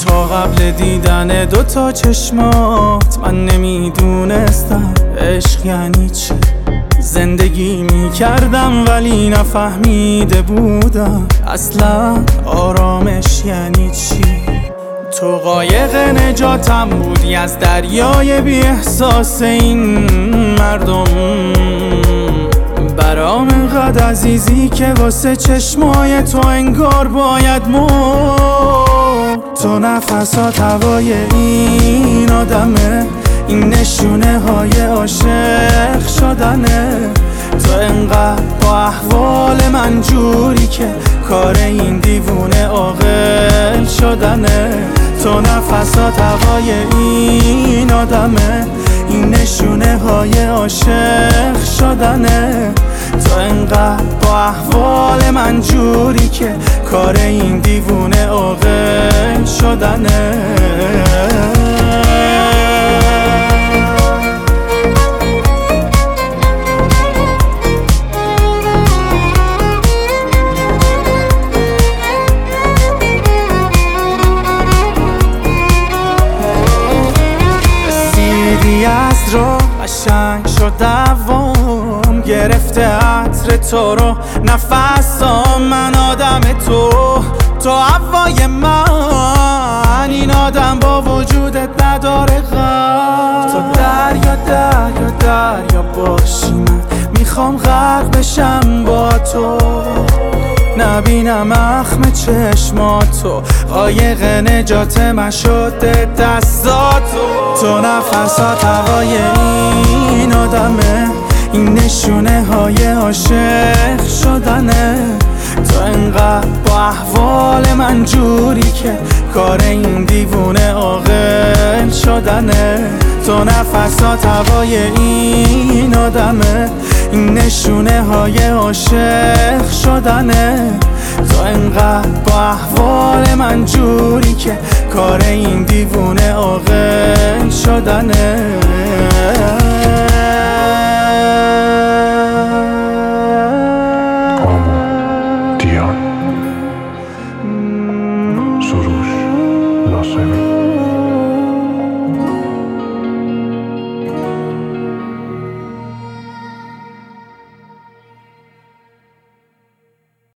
تا قبل دیدن دوتا چشمات من نمیدونستم عشق یعنی چی. زندگی میکردم ولی نفهمیده بودم اصلا آرامش یعنی چی. تو قایق نجاتم بودی از دریای بی احساس این مردم، برام انقدر عزیزی که واسه چشمای تو انگار باید مرد. تو نفسات هوای این آدمه، این نشونه های عاشق شدنه. تو انقدر با احوال من جوری که کار این دیوونه عاقل شدنه. تو نفسات هوای این آدمه، این نشونه های عاشق شدنه. تو انقدر با احوال من جوری که کار این دیوونه عاقل شدنه. از رو قشنگ شد دوام گرفته عطر تو رو نفسام. من آدم تو هوای من، این آدم با وجودت نداره غم. تو دریا باشی، من میخوام غرق بشم با تو. نبینم اخم چشماتو، قایق نجات من شده دستاتو. تو نفسات هوای این آدمه، این نشونه های عاشق شدنه. تو انقدر با احوال من جوری که کار این دیوونه عاقل شدنه. تو نفسات هوای این آدمه، این نشونه های عاشق شدنه. تو انقدر با احوال من جوری که کار این دیوونه عاقل شدنه.